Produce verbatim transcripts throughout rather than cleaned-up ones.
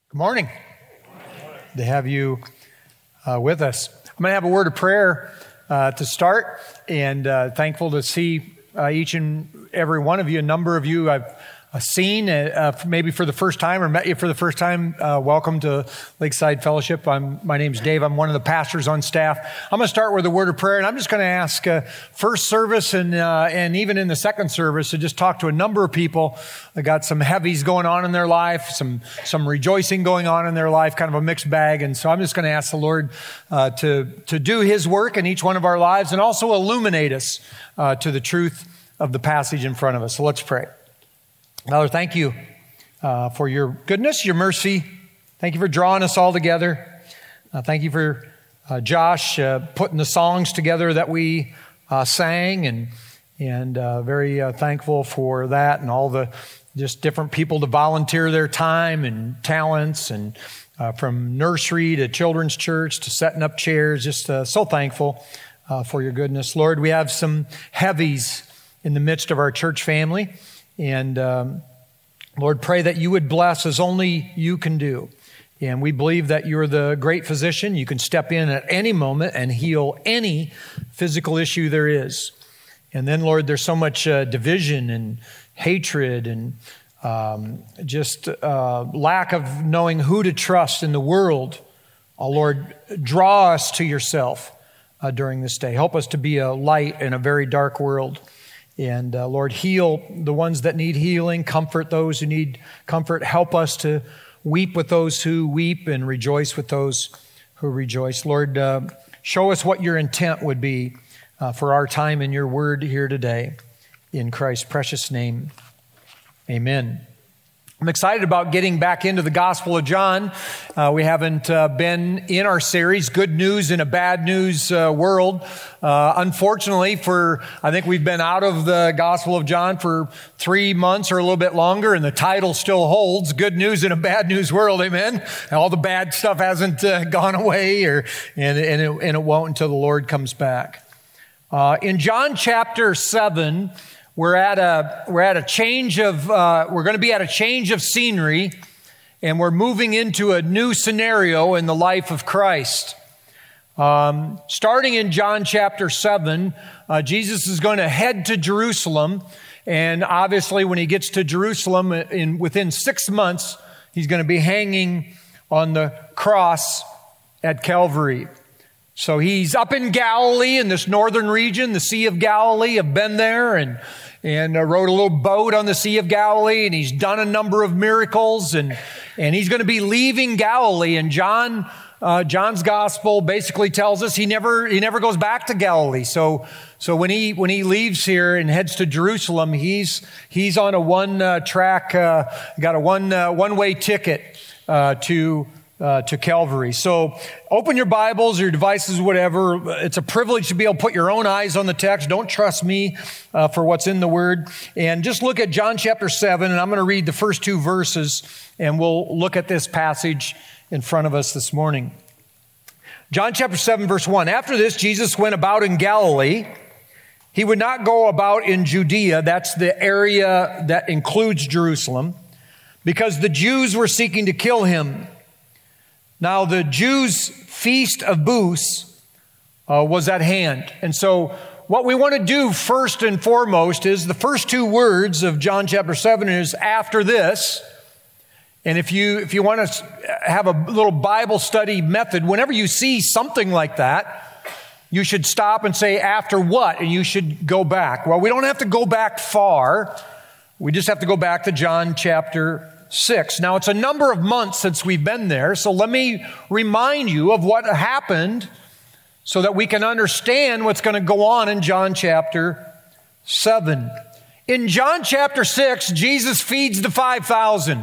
Good morning. To have you uh, with us. I'm going to have a word of prayer uh, to start, and uh, thankful to see uh, each and every one of you. A number of you I've uh, seen, uh, maybe for the first time or met you for the first time. Uh, welcome to Lakeside Fellowship. I'm, my name's Dave. I'm one of the pastors on staff. I'm going to start with a word of prayer, and I'm just going to ask uh, first service and uh, and even in the second service to just talk to a number of people. They got some heavies going on in their life, some some rejoicing going on in their life, kind of a mixed bag. And so I'm just going to ask the Lord uh, to to do His work in each one of our lives, and also illuminate us uh, to the truth of the passage in front of us. So let's pray. Father, thank you uh, for your goodness, your mercy. Thank you for drawing us all together. Uh, thank you for uh, Josh uh, putting the songs together that we uh, sang, and and uh, very uh, thankful for that, and all the just different people to volunteer their time and talents, and uh, from nursery to children's church to setting up chairs. Just uh, so thankful uh, for your goodness. Lord, we have some heavies in the midst of our church family. And um, Lord, pray that you would bless as only you can do. And we believe that you're the great physician. You can step in at any moment and heal any physical issue there is. And then, Lord, there's so much uh, division and hatred and um, just uh, lack of knowing who to trust in the world. Oh, Lord, draw us to yourself uh, during this day. Help us to be a light in a very dark world. And uh, Lord, heal the ones that need healing, comfort those who need comfort. Help us to weep with those who weep and rejoice with those who rejoice. Lord, uh, show us what your intent would be uh, for our time in your word here today. In Christ's precious name, amen. I'm excited about getting back into the Gospel of John. Uh, we haven't uh, been in our series, Good News in a Bad News uh, World. Uh, unfortunately, for I think we've been out of the Gospel of John for three months or a little bit longer, and the title still holds, Good News in a Bad News World, amen? And all the bad stuff hasn't uh, gone away, or and, and, it, and it won't until the Lord comes back. Uh, in John chapter seven, We're at a we're at a change of uh, we're going to be at a change of scenery, and we're moving into a new scenario in the life of Christ. Um, starting in John chapter seven, uh, Jesus is going to head to Jerusalem, and obviously, when he gets to Jerusalem, in within six months, he's going to be hanging on the cross at Calvary. So he's up in Galilee, in this northern region, the Sea of Galilee. I've been there and and uh, rode a little boat on the Sea of Galilee, and he's done a number of miracles, and and he's going to be leaving Galilee. And John uh, John's gospel basically tells us he never he never goes back to Galilee. So so when he when he leaves here and heads to Jerusalem, he's he's on a one uh, track uh, got a one uh, one way ticket uh, to. Uh, to Calvary. So open your Bibles, your devices, whatever. It's a privilege to be able to put your own eyes on the text. Don't trust me uh, for what's in the Word. And just look at John chapter seven, and I'm going to read the first two verses, and we'll look at this passage in front of us this morning. John chapter seven, verse one. After this, Jesus went about in Galilee. He would not go about in Judea. That's the area that includes Jerusalem, because the Jews were seeking to kill him. Now, the Jews' feast of booths uh, was at hand. And so what we want to do first and foremost is the first two words of John chapter seven is after this. And if you if you want to have a little Bible study method, whenever you see something like that, you should stop and say, after what? And you should go back. Well, we don't have to go back far. We just have to go back to John chapter six. Now, it's a number of months since we've been there, so let me remind you of what happened so that we can understand what's going to go on in John chapter seven. In John chapter six, Jesus feeds the five thousand,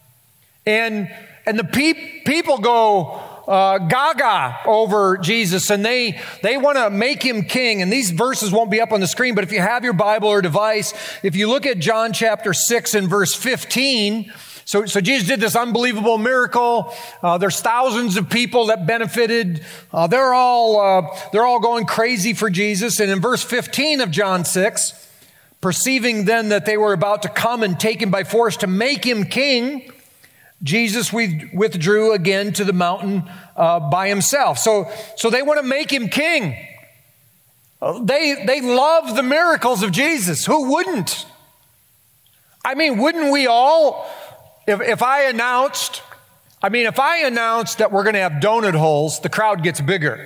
and and the pe- people go uh, gaga over Jesus, and they they want to make him king. And these verses won't be up on the screen, but if you have your Bible or device, if you look at John chapter six and verse fifteen, So, so Jesus did this unbelievable miracle. Uh, there's thousands of people that benefited. Uh, they're all uh, they're all going crazy for Jesus. And in verse fifteen of John six, perceiving then that they were about to come and take him by force to make him king, Jesus withdrew again to the mountain uh, by himself. So, so they want to make him king. They, they love the miracles of Jesus. Who wouldn't? I mean, wouldn't we all, if, if I announced, I mean, if I announced that we're going to have donut holes, the crowd gets bigger.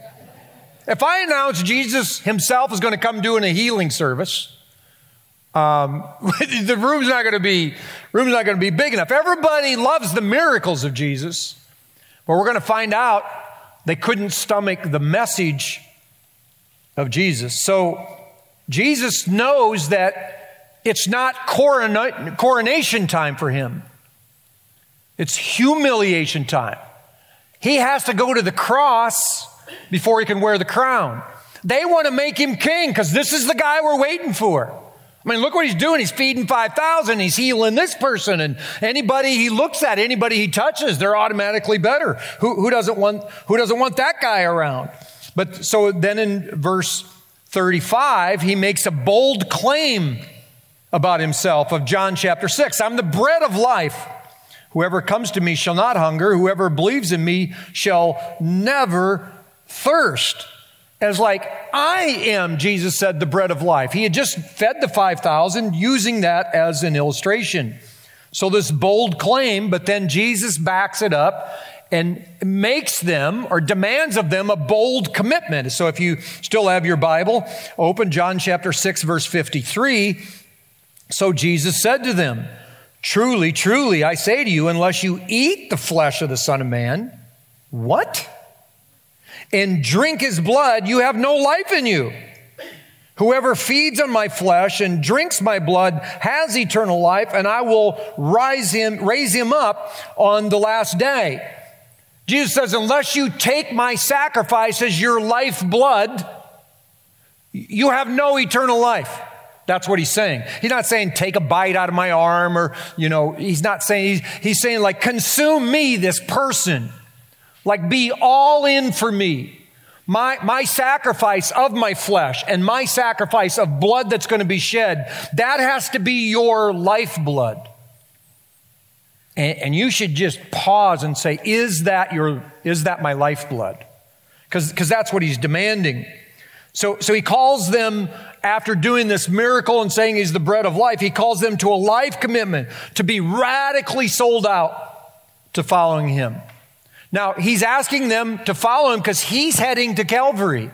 If I announce Jesus himself is going to come doing a healing service, um, the room's not going to be, room's not going to be big enough. Everybody loves the miracles of Jesus, but we're going to find out they couldn't stomach the message of Jesus. So Jesus knows that it's not corona- coronation time for him. It's humiliation time. He has to go to the cross before he can wear the crown. They want to make him king because this is the guy we're waiting for. I mean, look what he's doing. He's feeding five thousand. He's healing this person. And anybody he looks at, anybody he touches, they're automatically better. Who, who doesn't want, who doesn't want that guy around? But so then in verse thirty-five, he makes a bold claim about himself of John chapter six. I'm the bread of life. Whoever comes to me shall not hunger. Whoever believes in me shall never thirst. As like, I am, Jesus said, the bread of life. He had just fed the five thousand using that as an illustration. So this bold claim, but then Jesus backs it up and makes them or demands of them a bold commitment. So if you still have your Bible, open John chapter six, verse fifty-three. So Jesus said to them, truly, truly, I say to you, unless you eat the flesh of the Son of Man, what? And drink his blood, you have no life in you. Whoever feeds on my flesh and drinks my blood has eternal life, and I will rise him, raise him up on the last day. Jesus says, unless you take my sacrifice as your lifeblood, you have no eternal life. That's what he's saying. He's not saying take a bite out of my arm or, you know, he's not saying, he's, he's saying like consume me, this person. Like be all in for me. My, my sacrifice of my flesh and my sacrifice of blood that's going to be shed, that has to be your lifeblood. And, and you should just pause and say, is that your, is that my lifeblood? Because, because that's what he's demanding. So, so he calls them, after doing this miracle and saying he's the bread of life, he calls them to a life commitment, to be radically sold out to following him. Now, he's asking them to follow him because he's heading to Calvary.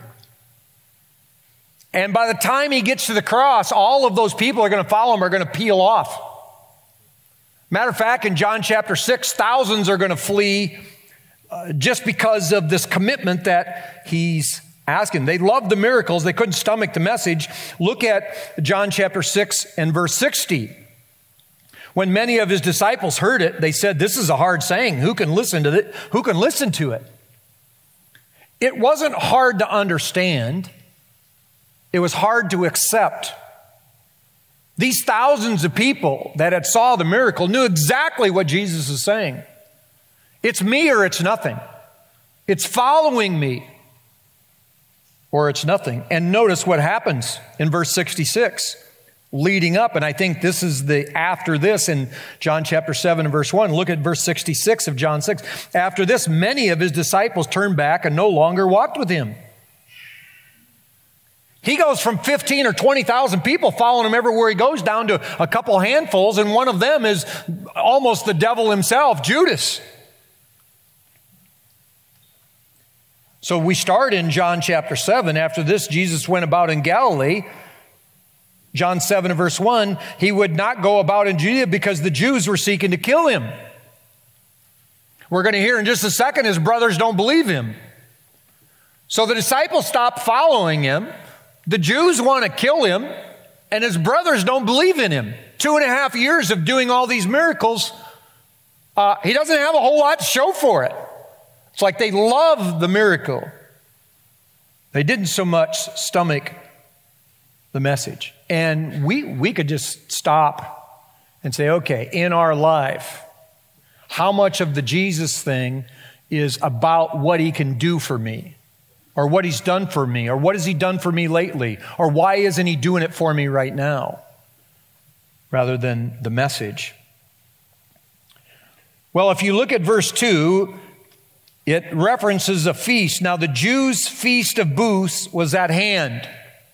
And by the time he gets to the cross, all of those people are going to follow him are going to peel off. Matter of fact, in John chapter six, thousands are going to flee uh, just because of this commitment that he's asking. They loved the miracles. They couldn't stomach the message. Look at John chapter six and verse sixty. When many of his disciples heard it, they said, this is a hard saying. Who can listen to it? Who can listen to it? It wasn't hard to understand. It was hard to accept. These thousands of people that had saw the miracle knew exactly what Jesus is saying. It's me or it's nothing. It's following me or it's nothing. And notice what happens in verse sixty-six. Leading up, and I think this is the after this in John chapter seven and verse one. Look at verse sixty-six of John six. After this, many of his disciples turned back and no longer walked with him. He goes from fifteen or twenty thousand people following him everywhere he goes down to a couple handfuls, and one of them is almost the devil himself, Judas. So we start in John chapter seven. After this, Jesus went about in Galilee. John seven and verse one, he would not go about in Judea because the Jews were seeking to kill him. We're going to hear in just a second his brothers don't believe him. So the disciples stop following him. The Jews want to kill him, and his brothers don't believe in him. Two and a half years of doing all these miracles, uh, he doesn't have a whole lot to show for it. It's like they love the miracle. They didn't so much stomach the message. And we, we could just stop and say, okay, in our life, how much of the Jesus thing is about what he can do for me, or what he's done for me, or what has he done for me lately, or why isn't he doing it for me right now, rather than the message. Well, if you look at verse two, it references a feast. Now, the Jews' feast of booths was at hand.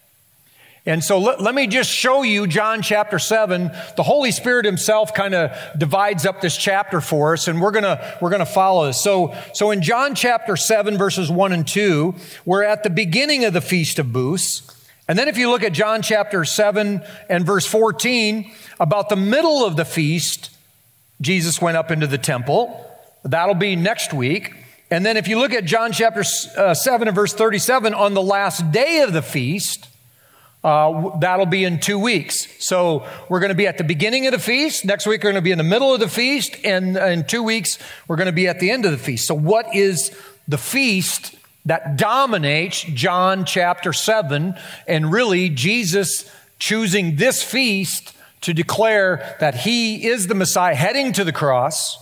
And so let, let me just show you John chapter seven. The Holy Spirit himself kind of divides up this chapter for us, and we're gonna we're gonna follow this. So so in John chapter seven, verses one and two, we're at the beginning of the Feast of Booths. And then if you look at John chapter seven and verse fourteen, about the middle of the feast, Jesus went up into the temple. That'll be next week. And then if you look at John chapter seven and verse thirty-seven, on the last day of the feast, Uh, that'll be in two weeks. So we're going to be at the beginning of the feast. Next week, we're going to be in the middle of the feast. And in two weeks, we're going to be at the end of the feast. So what is the feast that dominates John chapter seven? And really, Jesus choosing this feast to declare that he is the Messiah heading to the cross.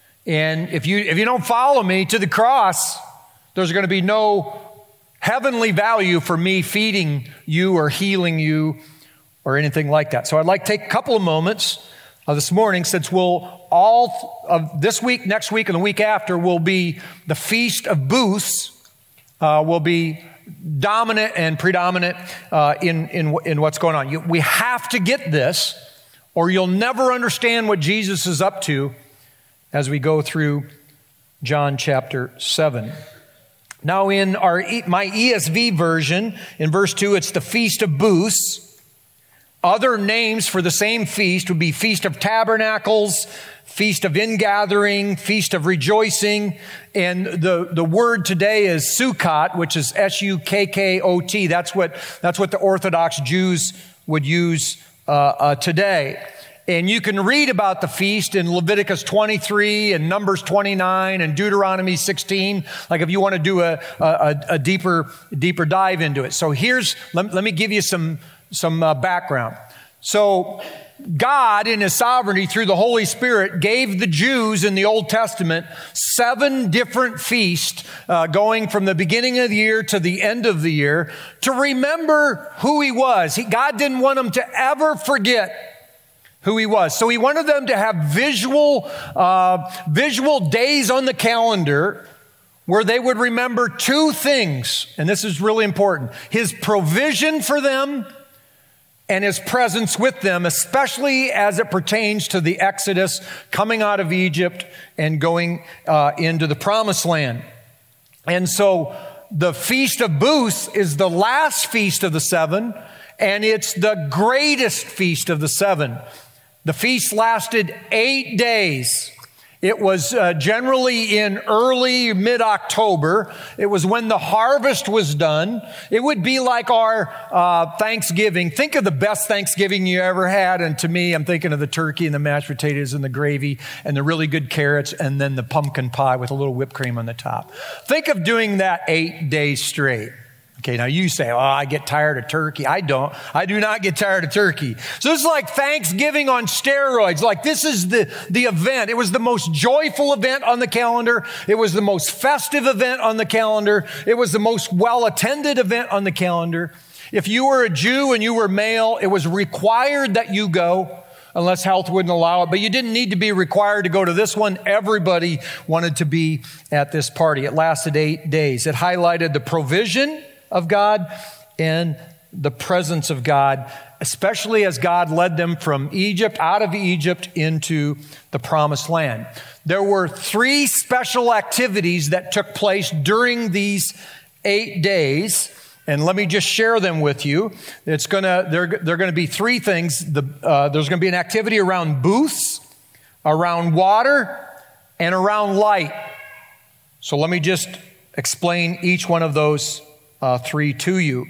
And if you, if you don't follow me to the cross, there's going to be no heavenly value for me feeding you or healing you or anything like that. So I'd like to take a couple of moments uh, this morning, since we'll all of this week, next week, and the week after will be the Feast of Booths, uh, will be dominant and predominant uh, in, in, in what's going on. You, we have to get this, or you'll never understand what Jesus is up to as we go through John chapter seven. Now in our my E S V version, in verse two, it's the Feast of Booths. Other names for the same feast would be Feast of Tabernacles, Feast of Ingathering, Feast of Rejoicing. And the, the word today is Sukkot, which is S U K K O T. That's what, that's what the Orthodox Jews would use uh, uh, today. And you can read about the feast in Leviticus twenty-three and Numbers twenty-nine and Deuteronomy sixteen, like if you want to do a, a, a deeper, deeper dive into it. So here's, let, let me give you some, some uh, background. So God, in his sovereignty through the Holy Spirit, gave the Jews in the Old Testament seven different feasts uh, going from the beginning of the year to the end of the year to remember who he was. He, God didn't want them to ever forget who he was. So he wanted them to have visual, uh, visual days on the calendar where they would remember two things. And this is really important. His provision for them and his presence with them, especially as it pertains to the Exodus, coming out of Egypt and going uh, into the Promised Land. And so the Feast of Booths is the last feast of the seven, and it's the greatest feast of the seven. The feast lasted eight days. It was uh, generally in early mid-October. It was when the harvest was done. It would be like our uh, Thanksgiving. Think of the best Thanksgiving you ever had. And to me, I'm thinking of the turkey and the mashed potatoes and the gravy and the really good carrots and then the pumpkin pie with a little whipped cream on the top. Think of doing that eight days straight. Okay, now you say, oh, I get tired of turkey. I don't. I do not get tired of turkey. So it's like Thanksgiving on steroids. Like this is the, the event. It was the most joyful event on the calendar. It was the most festive event on the calendar. It was the most well-attended event on the calendar. If you were a Jew and you were male, it was required that you go, unless health wouldn't allow it. But you didn't need to be required to go to this one. Everybody wanted to be at this party. It lasted eight days. It highlighted the provision of God and the presence of God, especially as God led them from Egypt, out of Egypt into the Promised Land. There were three special activities that took place during these eight days. And let me just share them with you. It's gonna, they're, they're gonna be three things. The, uh, there's gonna be an activity around booths, around water, and around light. So let me just explain each one of those Uh, three to you.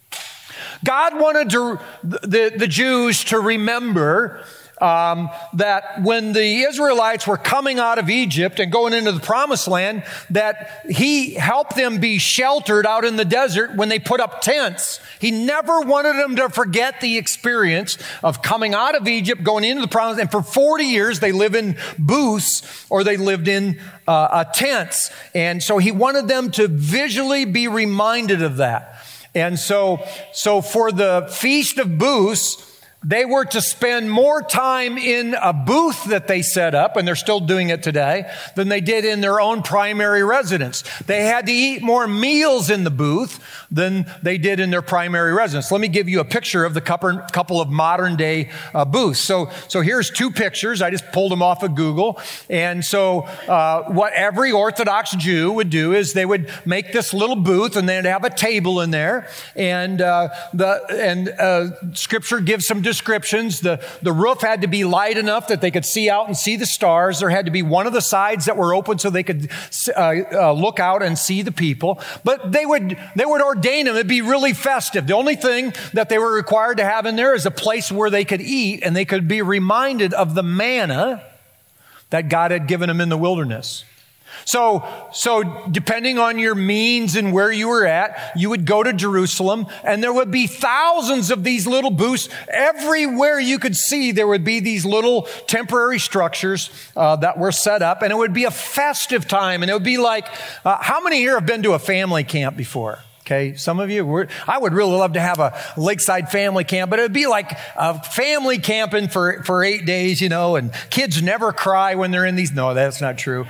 God wanted to, the, the Jews to remember um, that when the Israelites were coming out of Egypt and going into the Promised Land, that he helped them be sheltered out in the desert when they put up tents. He never wanted them to forget the experience of coming out of Egypt, going into the Promised Land. And for forty years, they lived in booths or they lived in uh, uh, tents. And so he wanted them to visually be reminded of that. And so, so for the Feast of Booths, they were to spend more time in a booth that they set up, and they're still doing it today, than they did in their own primary residence. They had to eat more meals in the booth than they did in their primary residence. Let me give you a picture of the couple of modern day uh, booths. So, so here's two pictures. I just pulled them off of Google. And so uh, what every Orthodox Jew would do is they would make this little booth, and they'd have a table in there. And uh, the and uh, Scripture gives some descriptions. The, the roof had to be light enough that they could see out and see the stars. There had to be one of the sides that were open so they could uh, uh, look out and see the people. But they would they would ordain them. It'd be really festive. The only thing that they were required to have in there is a place where they could eat, and they could be reminded of the manna that God had given them in the wilderness. So, so depending on your means and where you were at, you would go to Jerusalem, and there would be thousands of these little booths. Everywhere you could see, there would be these little temporary structures uh, that were set up, and it would be a festive time. And it would be like, uh, how many here have been to a family camp before? Okay, some of you, were, I would really love to have a lakeside family camp, but it would be like a family camping for, for eight days, you know, and kids never cry when they're in these. No, that's not true.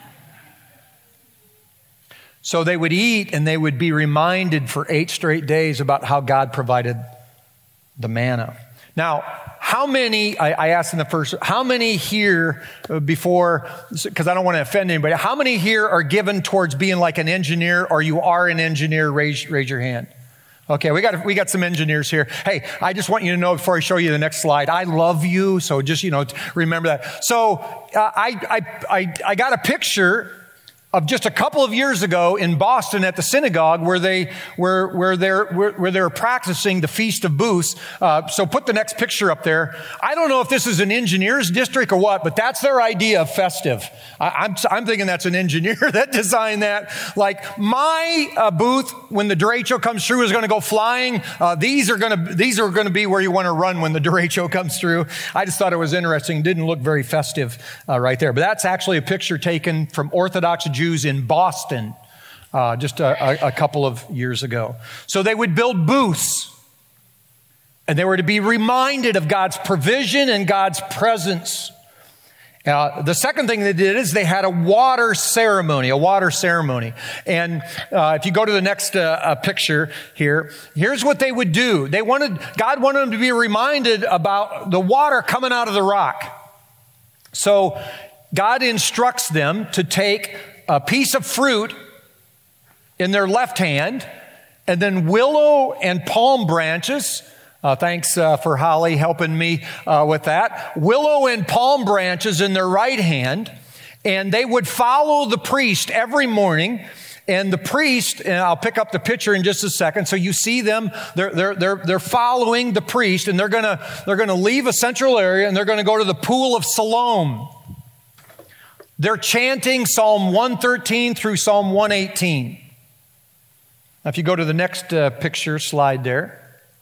So they would eat, and they would be reminded for eight straight days about how God provided the manna. Now, how many, I, I asked in the first, how many here before, because I don't want to offend anybody, how many here are given towards being like an engineer, or you are an engineer? Raise, raise your hand. Okay, we got we got some engineers here. Hey, I just want you to know before I show you the next slide, I love you, so just, you know, remember that. So uh, I, I, I, I got a picture of just a couple of years ago in Boston at the synagogue where they where where they're where, where they're practicing the Feast of Booths. Uh, so put the next picture up there. I don't know if this is an engineer's district or what, but that's their idea of festive. I, I'm I'm thinking that's an engineer that designed that. Like my uh, booth, when the derecho comes through, is going to go flying. Uh, these are going to these are going to be where you want to run when the derecho comes through. I just thought it was interesting. It didn't look very festive uh, right there, but that's actually a picture taken from Orthodox Jews Jews in Boston uh, just a, a, a couple of years ago. So they would build booths, and they were to be reminded of God's provision and God's presence. Uh, the second thing they did is they had a water ceremony, a water ceremony. And uh, if you go to the next uh, uh, picture here, here's what they would do. They wanted, God wanted them to be reminded about the water coming out of the rock. So God instructs them to take a piece of fruit in their left hand, and then willow and palm branches. Uh, thanks uh, for Holly helping me uh, with that. Willow and palm branches in their right hand, and they would follow the priest every morning. And the priest, and I'll pick up the picture in just a second. So you see them; they're they're they're they're following the priest, and they're gonna they're gonna leave a central area, and they're gonna go to the pool of Siloam. They're chanting Psalm one thirteen through Psalm one eighteen. Now, if you go to the next uh, picture slide there,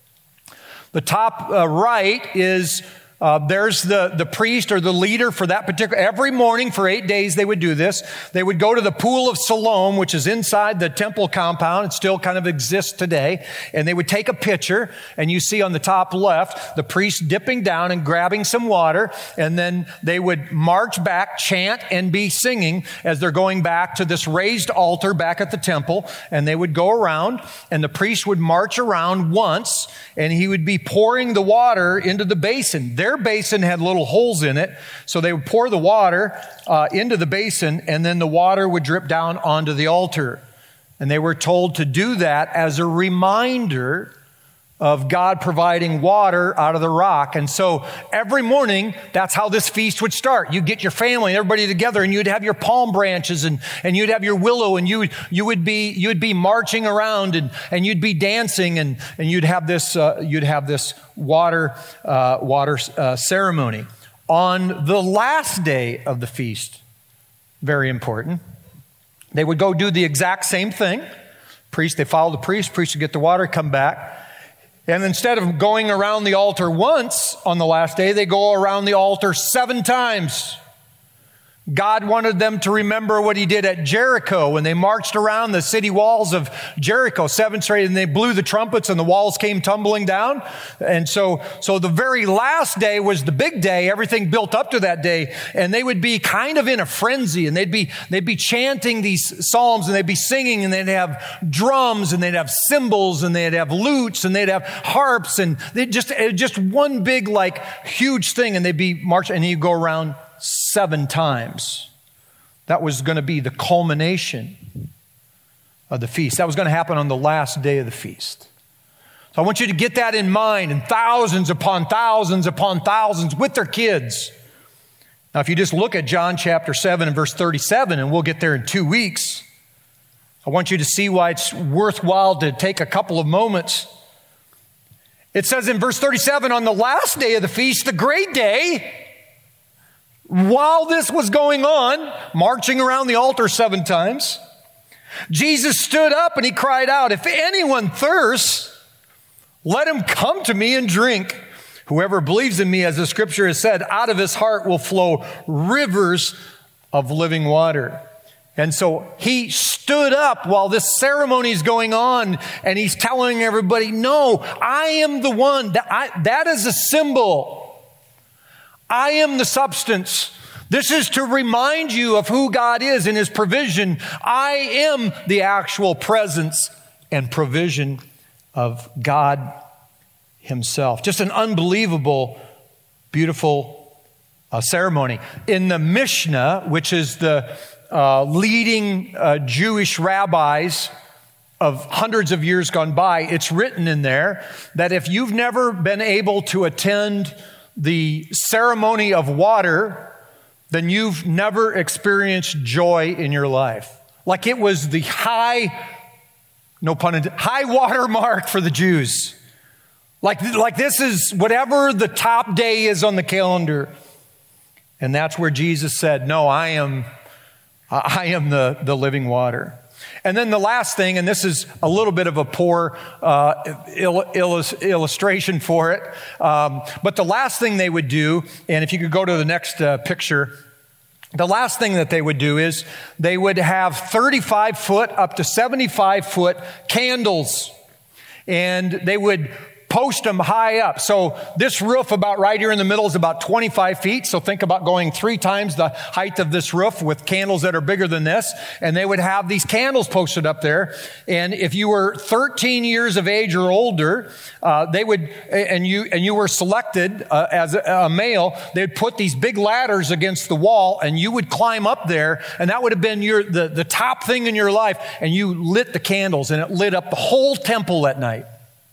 the top uh, right is uh, there's the, the priest or the leader for that particular. Every morning for eight days they would do this. They would go to the pool of Siloam, which is inside the temple compound. It still kind of exists today. And they would take a pitcher, and you see on the top left the priest dipping down and grabbing some water, and then they would march back, chant, and be singing as they're going back to this raised altar back at the temple. And they would go around, and the priest would march around once, and he would be pouring the water into the basin. Their basin had little holes in it, so they would pour the water uh, into the basin, and then the water would drip down onto the altar. And they were told to do that as a reminder of God providing water out of the rock. And so every morning, that's how this feast would start. You'd get your family and everybody together, and you'd have your palm branches, and, and you'd have your willow, and you, you would be, you'd be marching around, and, and you'd be dancing, and, and you'd have this, uh, you'd have this water, uh, water uh, ceremony. On the last day of the feast, very important, they would go do the exact same thing. Priest, they follow the priest, priest would get the water, come back. And instead of going around the altar once on the last day, they go around the altar seven times. God wanted them to remember what he did at Jericho when they marched around the city walls of Jericho, seven straight, and they blew the trumpets and the walls came tumbling down. And so, so the very last day was the big day, everything built up to that day. And they would be kind of in a frenzy, and they'd be, they'd be chanting these psalms, and they'd be singing, and they'd have drums, and they'd have cymbals, and they'd have lutes, and they'd have harps, and they just, just one big, like, huge thing. And they'd be marching, and he'd go around seven times. That was going to be the culmination of the feast. That was going to happen on the last day of the feast. So I want you to get that in mind, and thousands upon thousands upon thousands with their kids. Now, if you just look at John chapter seven and verse thirty-seven, and we'll get there in two weeks, I want you to see why it's worthwhile to take a couple of moments. It says in verse thirty-seven, on the last day of the feast, the great day, while this was going on, marching around the altar seven times, Jesus stood up and he cried out, if anyone thirsts, let him come to me and drink. Whoever believes in me, as the scripture has said, out of his heart will flow rivers of living water. And so he stood up while this ceremony is going on, and he's telling everybody, no, I am the one. That, I, that is a symbol. I am the substance. This is to remind you of who God is in his provision. I am the actual presence and provision of God himself. Just an unbelievable, beautiful uh, ceremony. In the Mishnah, which is the uh, leading uh, Jewish rabbis of hundreds of years gone by, it's written in there that if you've never been able to attend the ceremony of water, then you've never experienced joy in your life. Like it was the high, no pun intended, high water mark for the Jews. Like, like this is whatever the top day is on the calendar. And that's where Jesus said, no, I am, I am the, the living water. And then the last thing, and this is a little bit of a poor uh, il- illus- illustration for it, um, but the last thing they would do, and if you could go to the next uh, picture, the last thing that they would do is they would have thirty-five foot up to seventy-five foot candles, and they would post them high up. So this roof about right here in the middle is about twenty-five feet. So think about going three times the height of this roof with candles that are bigger than this. And they would have these candles posted up there. And if you were thirteen years of age or older, uh, they would, and you, and you were selected uh, as a, a male, they'd put these big ladders against the wall and you would climb up there. And that would have been your, the, the top thing in your life. And you lit the candles and it lit up the whole temple at night,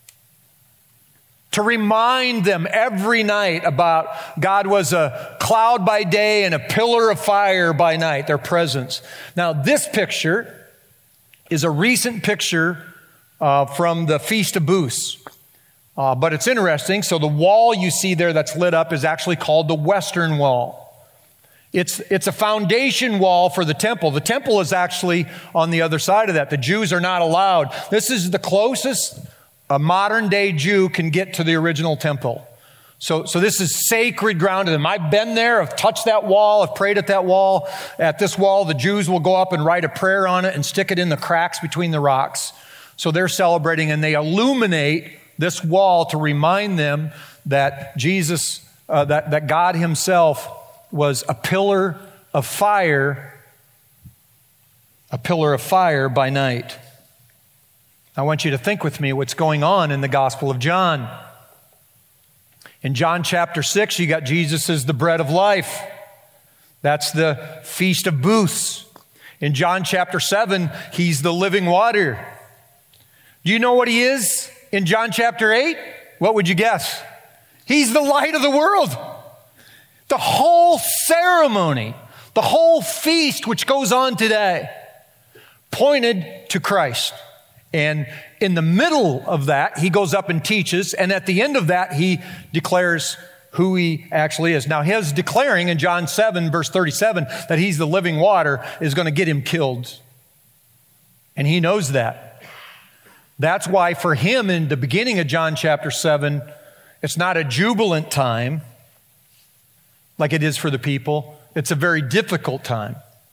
to remind them every night about God was a cloud by day and a pillar of fire by night, their presence. Now, this picture is a recent picture uh, from the Feast of Booths. Uh, but it's interesting. So the wall you see there that's lit up is actually called the Western Wall. It's, it's a foundation wall for the temple. The temple is actually on the other side of that. The Jews are not allowed. This is the closest a modern day Jew can get to the original temple. So, so this is sacred ground to them. I've been there. I've touched that wall. I've prayed at that wall. At this wall, the Jews will go up and write a prayer on it and stick it in the cracks between the rocks. So they're celebrating, and they illuminate this wall to remind them that Jesus, uh, that, that God himself was a pillar of fire, a pillar of fire by night. I want you to think with me what's going on in the Gospel of John. In John chapter six, you got Jesus as the bread of life. That's the Feast of Booths. In John chapter seven, he's the living water. Do you know what he is in John chapter eight? What would you guess? He's the light of the world. The whole ceremony, the whole feast which goes on today, pointed to Christ. And in the middle of that, he goes up and teaches. And at the end of that, he declares who he actually is. Now, his declaring in John seven, verse thirty-seven, that he's the living water is going to get him killed. And he knows that. That's why for him in the beginning of John chapter seven, it's not a jubilant time like it is for the people. It's a very difficult time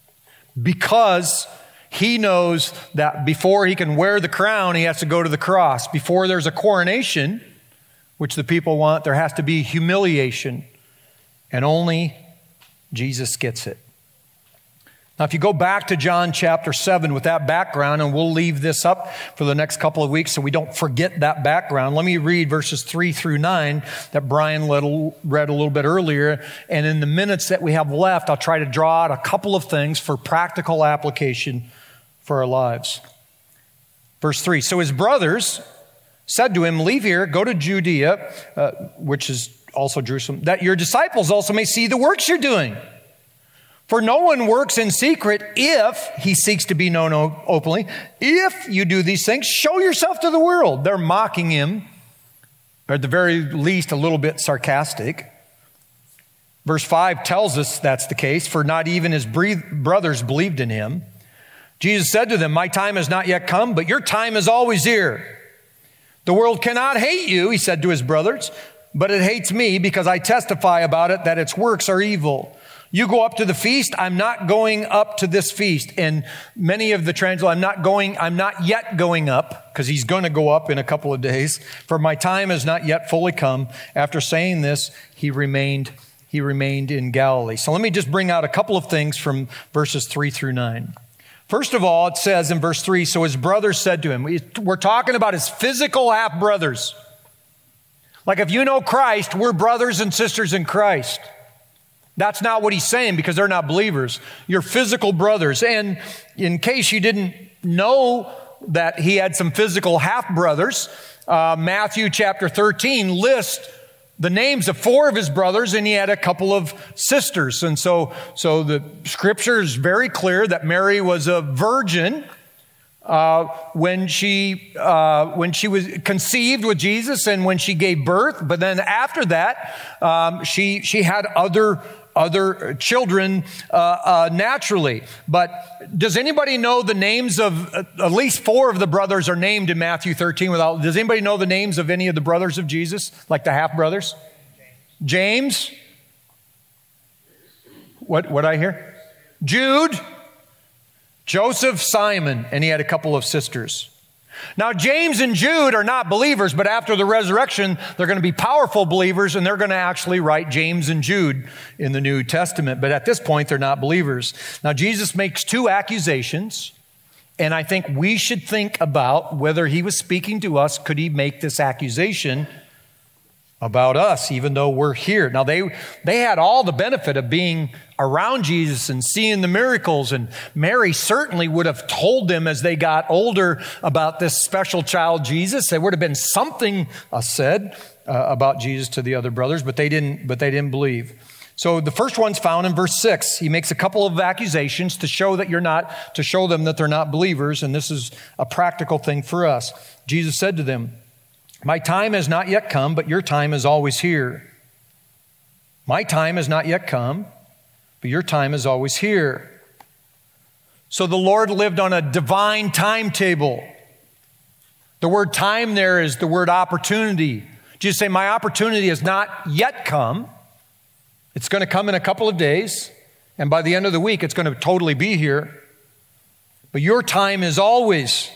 because he knows that before he can wear the crown, he has to go to the cross. Before there's a coronation, which the people want, there has to be humiliation. And only Jesus gets it. Now, if you go back to John chapter seven with that background, and we'll leave this up for the next couple of weeks so we don't forget that background. Let me read verses three through nine that Brian read a little bit earlier. And in the minutes that we have left, I'll try to draw out a couple of things for practical application for our lives. Verse three, so his brothers said to him, leave here, go to Judea, uh, which is also Jerusalem, that your disciples also may see the works you're doing. For no one works in secret if he seeks to be known openly. If you do these things, show yourself to the world. They're mocking him, or at the very least a little bit sarcastic. Verse five tells us that's the case, for not even his brothers believed in him. Jesus said to them, my time has not yet come, but your time is always here. The world cannot hate you, he said to his brothers, but it hates me because I testify about it that its works are evil. You go up to the feast. I'm not going up to this feast. And many of the translations, I'm not going, I'm not yet going up, because he's going to go up in a couple of days. For my time has not yet fully come. After saying this, he remained, he remained in Galilee. So let me just bring out a couple of things from verses three through nine. First of all, it says in verse three, so his brothers said to him, we're talking about his physical half brothers. Like if you know Christ, we're brothers and sisters in Christ. That's not what he's saying because they're not believers. You're physical brothers. And in case you didn't know that he had some physical half-brothers, uh, Matthew chapter thirteen lists the names of four of his brothers, and he had a couple of sisters. And so, so the scripture is very clear that Mary was a virgin Uh, when she uh, when she was conceived with Jesus and when she gave birth, but then after that, um, she she had other other children uh, uh, naturally. But does anybody know the names of uh, at least four of the brothers are named in Matthew thirteen? Without does anybody know the names of any of the brothers of Jesus, like the half brothers? James. What what I hear? Jude. Joseph, Simon, and he had a couple of sisters. Now, James and Jude are not believers, but after the resurrection, they're going to be powerful believers, and they're going to actually write James and Jude in the New Testament. But at this point, they're not believers. Now, Jesus makes two accusations, and I think we should think about whether he was speaking to us. Could he make this accusation about us, even though we're here? Now, they they had all the benefit of being around Jesus and seeing the miracles, and Mary certainly would have told them as they got older about this special child Jesus. There would have been something uh, said uh, about Jesus to the other brothers, but they didn't. But they didn't believe. So the first one's found in verse six. He makes a couple of accusations to show that you're not, to show them that they're not believers, and this is a practical thing for us. Jesus said to them, my time has not yet come, but your time is always here. My time has not yet come, but your time is always here. So the Lord lived on a divine timetable. The word time there is the word opportunity. Jesus say, my opportunity has not yet come. It's going to come in a couple of days, and by the end of the week, it's going to totally be here. But your time is always.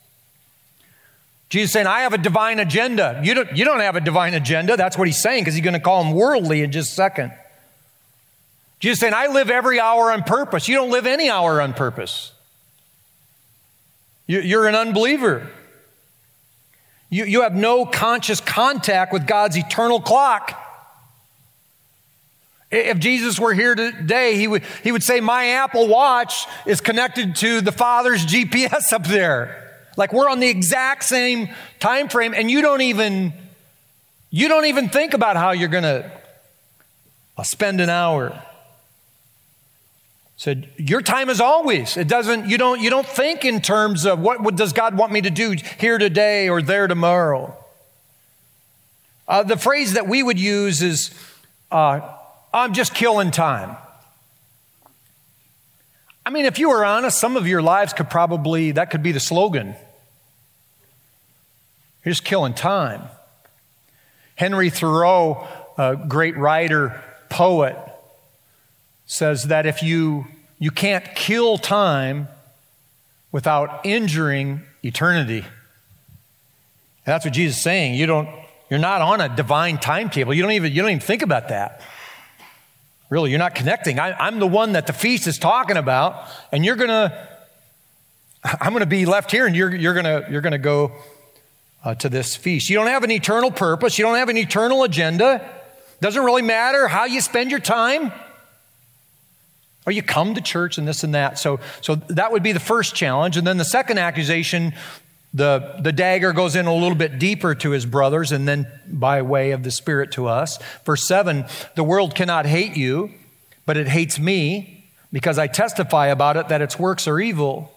Jesus saying, I have a divine agenda. You don't, you don't have a divine agenda. That's what he's saying, because he's going to call them worldly in just a second. Jesus saying, I live every hour on purpose. You don't live any hour on purpose. You, you're an unbeliever. You, you have no conscious contact with God's eternal clock. If Jesus were here today, he would, he would say, my Apple Watch is connected to the Father's G P S up there. Like we're on the exact same time frame, and you don't even you don't even think about how you're going to spend an hour. Said your time is always. It doesn't. You don't. You don't think in terms of what, what does God want me to do here today or there tomorrow. Uh, the phrase that we would use is, uh, "I'm just killing time." I mean, if you were honest, some of your lives could probably, that could be the slogan. You're just killing time. Henry Thoreau, a great writer, poet, says that if you, you can't kill time without injuring eternity. And that's what Jesus is saying. You don't, you're not on a divine timetable. You don't even, you don't even think about that. Really, you're not connecting. I, I'm the one that the feast is talking about, and you're gonna, I'm gonna be left here, and you're you're gonna you're gonna go uh, to this feast. You don't have an eternal purpose. You don't have an eternal agenda. Doesn't really matter how you spend your time. Or you come to church and this and that. So, so that would be the first challenge. And then the second accusation, the, the dagger goes in a little bit deeper to his brothers and then by way of the Spirit to us. Verse seven, the world cannot hate you, but it hates me because I testify about it that its works are evil.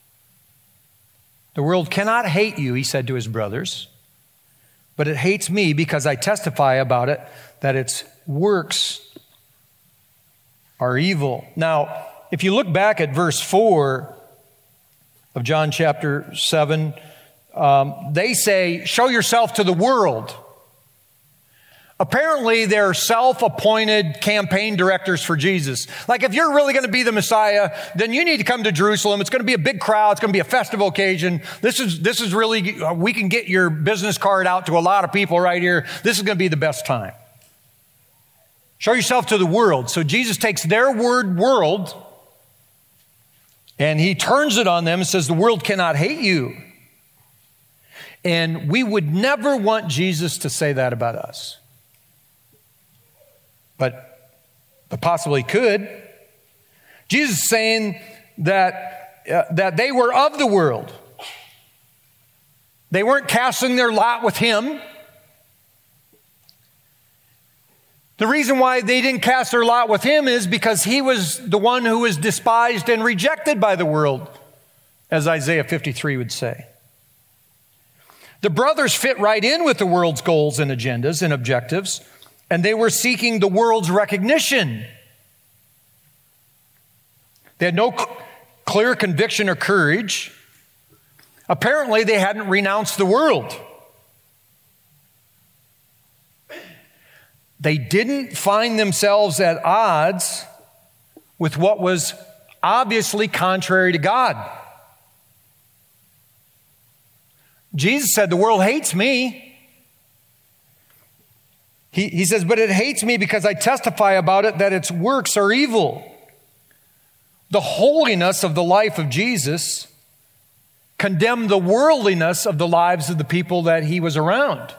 The world cannot hate you, he said to his brothers, but it hates me because I testify about it that its works are evil. Now, if you look back at verse four of John chapter seven, um, they say, show yourself to the world. Apparently, they're self-appointed campaign directors for Jesus. Like, if you're really going to be the Messiah, then you need to come to Jerusalem. It's going to be a big crowd. It's going to be a festival occasion. This is, this is really, uh, we can get your business card out to a lot of people right here. This is going to be the best time. Show yourself to the world. So Jesus takes their word world and he turns it on them and says, the world cannot hate you. And we would never want Jesus to say that about us. But, but possibly could. Jesus is saying that, uh, that they were of the world. They weren't casting their lot with him. The reason why they didn't cast their lot with him is because he was the one who was despised and rejected by the world, as Isaiah fifty-three would say. The brothers fit right in with the world's goals and agendas and objectives, and they were seeking the world's recognition. They had no cl- clear conviction or courage. Apparently, they hadn't renounced the world. They didn't find themselves at odds with what was obviously contrary to God. Jesus said, the world hates me. He, he says, but it hates me because I testify about it that its works are evil. The holiness of the life of Jesus condemned the worldliness of the lives of the people that he was around.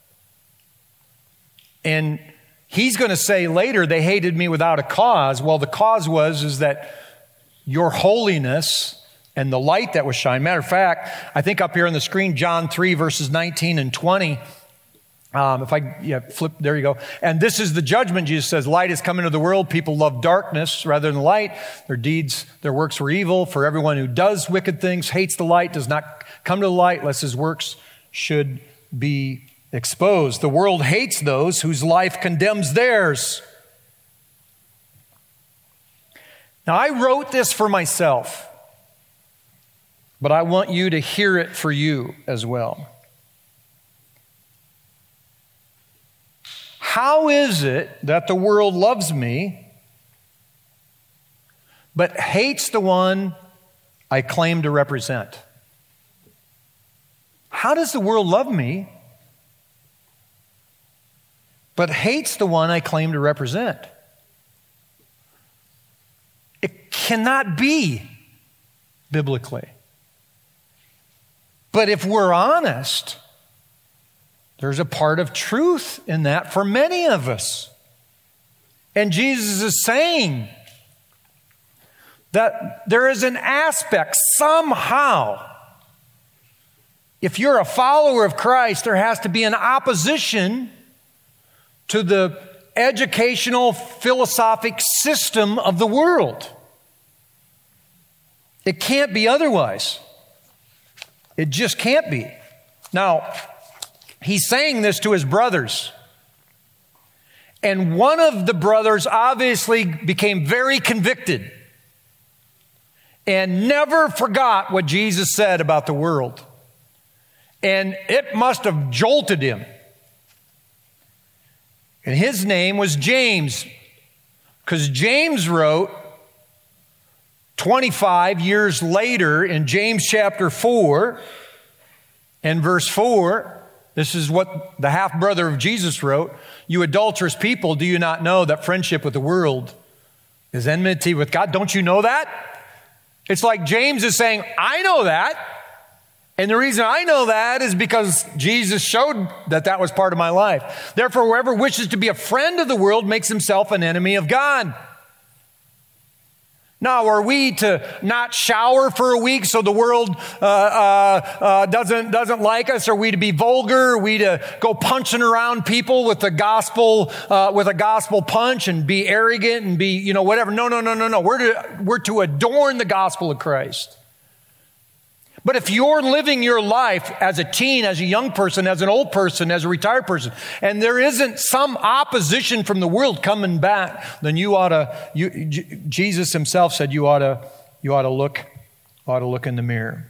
And he's going to say later, they hated me without a cause. Well, the cause was is that your holiness and the light that was shining. Matter of fact, I think up here on the screen, John three, verses nineteen and twenty. Um, if I yeah, flip, there you go. And this is the judgment. Jesus says, light has come into the world. People love darkness rather than light. Their deeds, their works were evil. For everyone who does wicked things, hates the light, does not come to the light, lest his works should be exposed. The world hates those whose life condemns theirs. Now, I wrote this for myself, but I want you to hear it for you as well. How is it that the world loves me, but hates the one I claim to represent? How does the world love me, but hates the one I claim to represent? It cannot be biblically. But if we're honest, there's a part of truth in that for many of us. And Jesus is saying that there is an aspect somehow. If you're a follower of Christ, there has to be an opposition to the educational, philosophic system of the world. It can't be otherwise. It just can't be. Now, he's saying this to his brothers. And one of the brothers obviously became very convicted and never forgot what Jesus said about the world. And it must have jolted him. And his name was James. Because James wrote twenty-five years later in James chapter four and verse four, this is what the half-brother of Jesus wrote. You adulterous people, do you not know that friendship with the world is enmity with God? Don't you know that? It's like James is saying, I know that. And the reason I know that is because Jesus showed that that was part of my life. Therefore, whoever wishes to be a friend of the world makes himself an enemy of God. Now, are we to not shower for a week so the world uh, uh, uh, doesn't doesn't like us? Are we to be vulgar? Are we to go punching around people with the gospel uh, with a gospel punch and be arrogant and be, you know, whatever? No, no, no, no, no. We're to we're to adorn the gospel of Christ. But if you're living your life as a teen, as a young person, as an old person, as a retired person, and there isn't some opposition from the world coming back, then you ought to, you, J- Jesus himself said you ought to, you ought to look, ought to look in the mirror.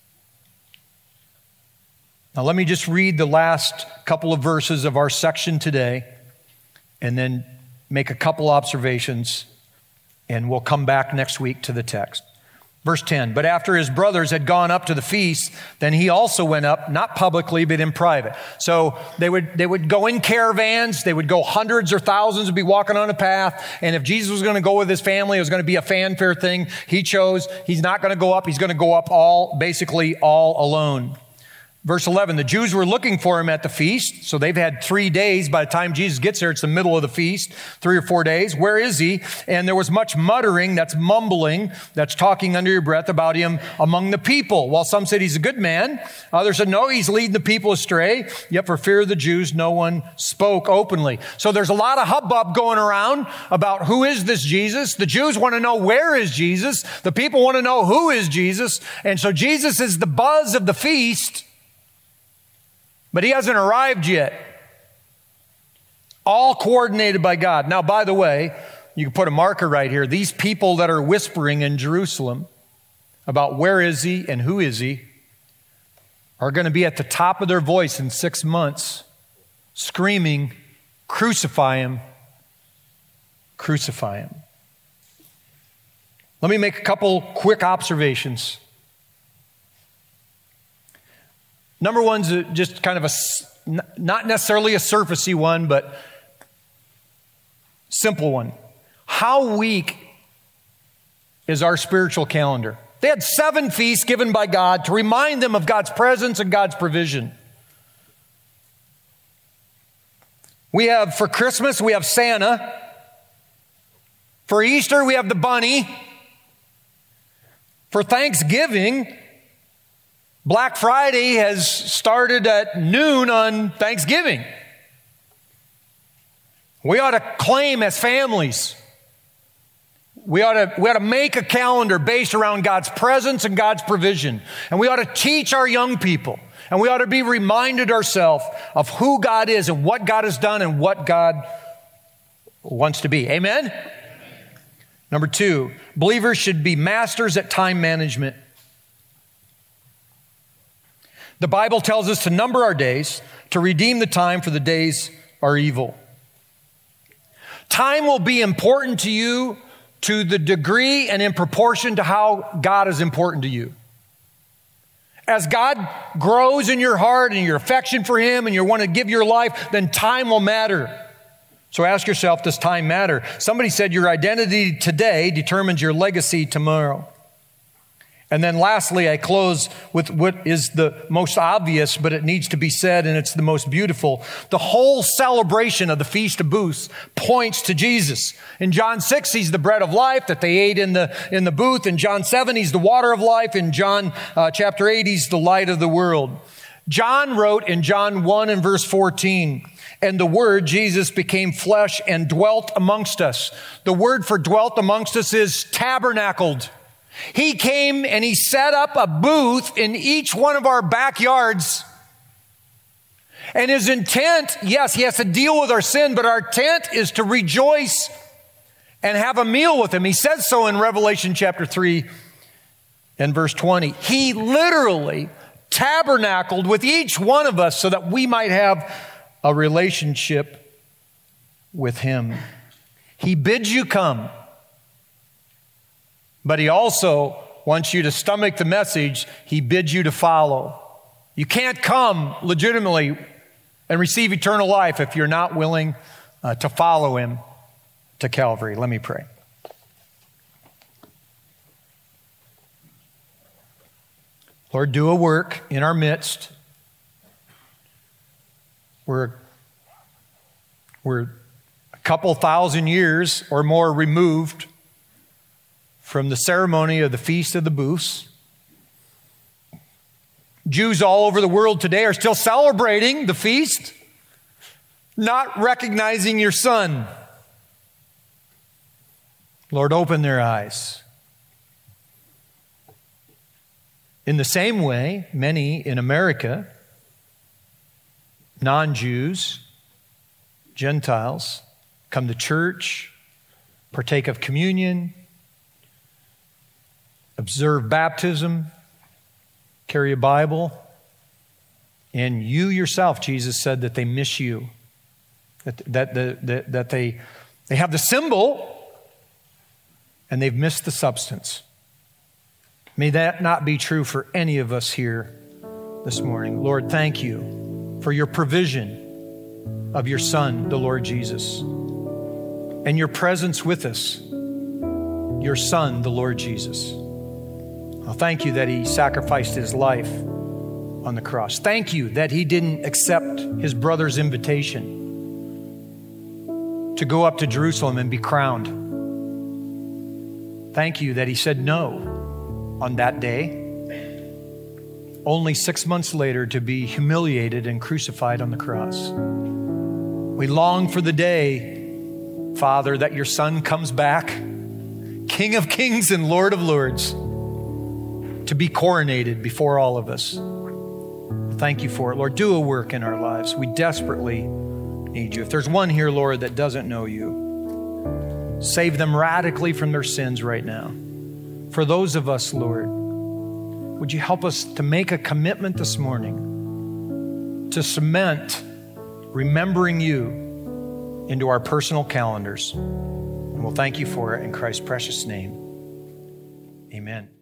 Now let me just read the last couple of verses of our section today, and then make a couple observations, and we'll come back next week to the text. Verse ten, but after his brothers had gone up to the feast, then he also went up, not publicly, but in private. So they would they would go in caravans. They would go hundreds or thousands, would be walking on a path. And if Jesus was going to go with his family, it was going to be a fanfare thing. He chose, he's not going to go up. He's going to go up all, basically all alone. Verse eleven, the Jews were looking for him at the feast. So they've had three days. By the time Jesus gets there, it's the middle of the feast, three or four days. Where is he? And there was much muttering, that's mumbling, that's talking under your breath about him among the people. While some said he's a good man, others said, no, he's leading the people astray. Yet for fear of the Jews, no one spoke openly. So there's a lot of hubbub going around about who is this Jesus. The Jews want to know where is Jesus. The people want to know who is Jesus. And so Jesus is the buzz of the feast, but he hasn't arrived yet. All coordinated by God. Now, by the way, you can put a marker right here. These people that are whispering in Jerusalem about where is he and who is he are going to be at the top of their voice in six months, screaming, crucify him, crucify him. Let me make a couple quick observations. Number one's just kind of a, not necessarily a surfacey one, but simple one. How weak is our spiritual calendar? They had seven feasts given by God to remind them of God's presence and God's provision. We have, for Christmas, we have Santa. For Easter, we have the bunny. For Thanksgiving, Black Friday has started at noon on Thanksgiving. We ought to claim as families, we ought to, we ought to make a calendar based around God's presence and God's provision. And we ought to teach our young people. And we ought to be reminded ourselves of who God is and what God has done and what God wants to be. Amen? Amen. Number two, believers should be masters at time management. The Bible tells us to number our days, to redeem the time, for the days are evil. Time will be important to you to the degree and in proportion to how God is important to you. As God grows in your heart and your affection for him and you want to give your life, then time will matter. So ask yourself, does time matter? Somebody said your identity today determines your legacy tomorrow. And then lastly, I close with what is the most obvious, but it needs to be said, and it's the most beautiful. The whole celebration of the Feast of Booths points to Jesus. In John six, he's the bread of life that they ate in the, in the booth. In John seven, he's the water of life. In John uh, chapter eight, he's the light of the world. John wrote in John one and verse fourteen, and the Word, Jesus, became flesh and dwelt amongst us. The word for dwelt amongst us is tabernacled. He came and he set up a booth in each one of our backyards. And his intent, yes, he has to deal with our sin, but our intent is to rejoice and have a meal with him. He says so in Revelation chapter three and verse twenty. He literally tabernacled with each one of us so that we might have a relationship with him. He bids you come, but he also wants you to stomach the message. He bids you to follow. You can't come legitimately and receive eternal life if you're not willing uh, to follow him to Calvary. Let me pray. Lord, do a work in our midst. We're, we're a couple thousand years or more removed from the ceremony of the Feast of the Booths. Jews all over the world today are still celebrating the feast, not recognizing your Son. Lord, open their eyes. In the same way, many in America, non-Jews, Gentiles, come to church, partake of communion, observe baptism, carry a Bible, and you yourself, Jesus said, that they miss you, that, that, that, that they, they have the symbol and they've missed the substance. May that not be true for any of us here this morning. Lord, thank you for your provision of your Son, the Lord Jesus, and your presence with us, your Son, the Lord Jesus. Well, thank you that he sacrificed his life on the cross. Thank you that he didn't accept his brother's invitation to go up to Jerusalem and be crowned. Thank you that he said no on that day, only six months later to be humiliated and crucified on the cross. We long for the day, Father, that your Son comes back, King of kings and Lord of lords, to be coronated before all of us. Thank you for it. Lord, do a work in our lives. We desperately need you. If there's one here, Lord, that doesn't know you, save them radically from their sins right now. For those of us, Lord, would you help us to make a commitment this morning to cement remembering you into our personal calendars. And we'll thank you for it in Christ's precious name. Amen.